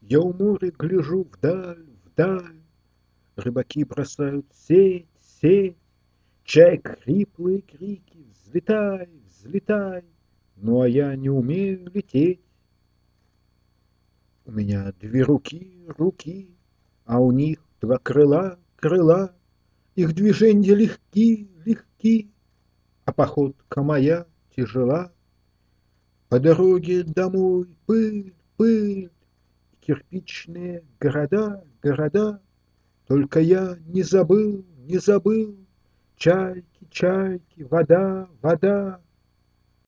Я у моря гляжу вдаль, вдаль. Рыбаки бросают сеть, сеть. Чаек хриплые крики: взлетай, взлетай. Ну, а я не умею лететь. У меня две руки, руки, а у них два крыла, крыла. Их движенья легки, легки, а походка моя тяжела. По дороге домой пыль, пыль, кирпичные города, города. Только я не забыл, не забыл. Чайки, чайки, вода, вода.